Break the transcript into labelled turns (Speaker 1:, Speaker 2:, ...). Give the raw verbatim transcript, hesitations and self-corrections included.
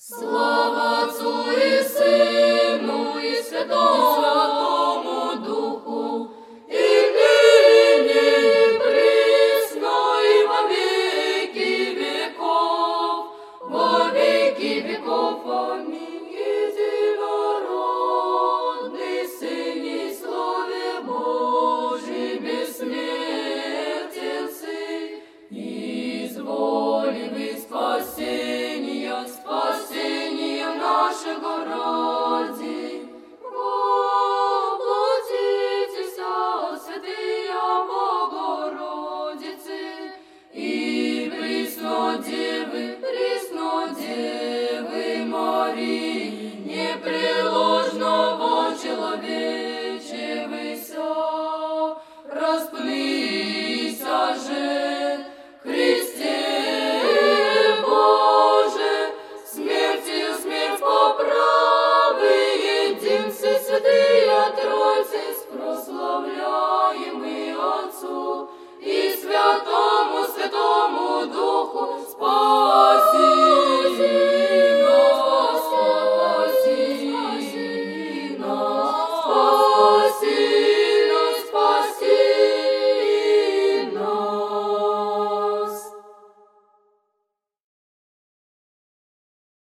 Speaker 1: Слава Отцу и Сыну и Святому Духу, и ныне, и присно, и во веки веков, во веки веков. Аминь. Единородный Сын и Слове Божий, бессмертен Сын, изволи вы спасения, спасения нашего